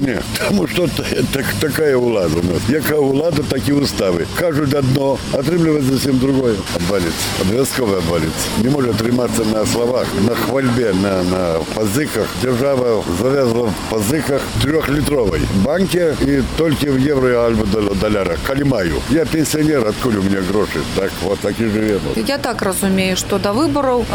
Ні, тому що така влада у нас. Яка влада, такі устави. Кажуть одно, отримують зовсім друге. Обвалиться, обов'язково обвалиться. Не може триматися на словах, на хвальбі, на позиках. Держава зав'язала в позиках 3-літровій банки і тільки в євро або доларах. Калімаю. Я пенсіонер, откуда у мене гроші? Так, от так і живемо. Я так розумію, що до виборів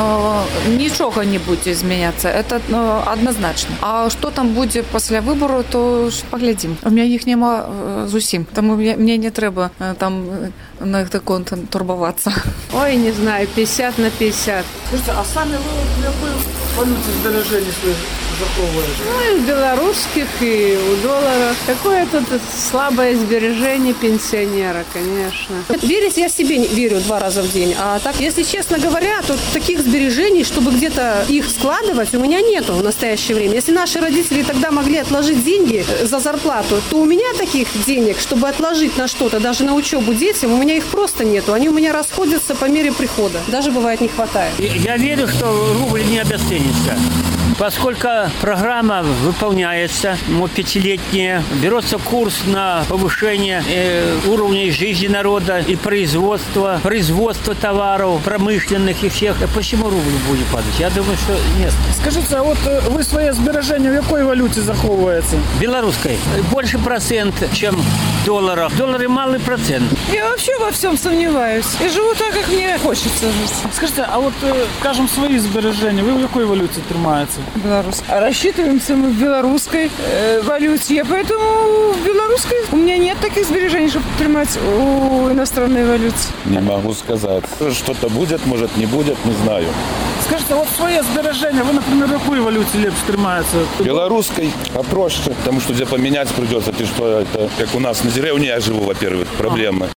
нічого не буде змінятися. Це однозначно. А що там буде після вибору, то ж поглядимо. У мене їх нема зовсім, тому мені не треба там на їх турбуватися. Ой, не знаю, 50 на 50. Слушайте, а сами вы в какой валюте сбережений своих заховываете? Ну, и в белорусских, и у долларов. Такое тут слабое сбережение пенсионера, конечно. Верить я себе не верю 2 раза в день. А так, если честно говоря, то таких сбережений, чтобы где-то их складывать, у меня нету в настоящее время. Если наши родители тогда могли отложить деньги за зарплату, то у меня таких денег, чтобы отложить на что-то, даже на учебу детям, у меня их просто нету. Они у меня расходятся по мере прихода. Даже бывает не хватает. Я верю, что рубль не обесценится. Поскольку программа выполняется, 5-летняя, берется курс на повышение уровня жизни народа и производства товаров промышленных и всех. Почему рубль будет падать? Я думаю, что нет. Скажите, а вот вы свои сбережения в какой валюте заховываете? Белорусской. Больше процент, чем долларов. Доллары малый процент. Я вообще во всем сомневаюсь. И живу так, как мне хочется жить. Скажите, а вот, скажем, свои сбережения, вы в какой валюте тримаете? Белорус. А рассчитываемся мы в белорусской валюте. Поэтому в белорусской у меня нет таких сбережений, чтобы тримать у иностранной валюты. Не могу сказать. Что-то будет, может не будет, не знаю. Скажите, вот свои сбережения, вы, например, в какой валюте лепше тримаете? Белорусской попроще, потому что где поменять придется. Ты что, это как у нас на деревне я живу, во-первых, проблемы.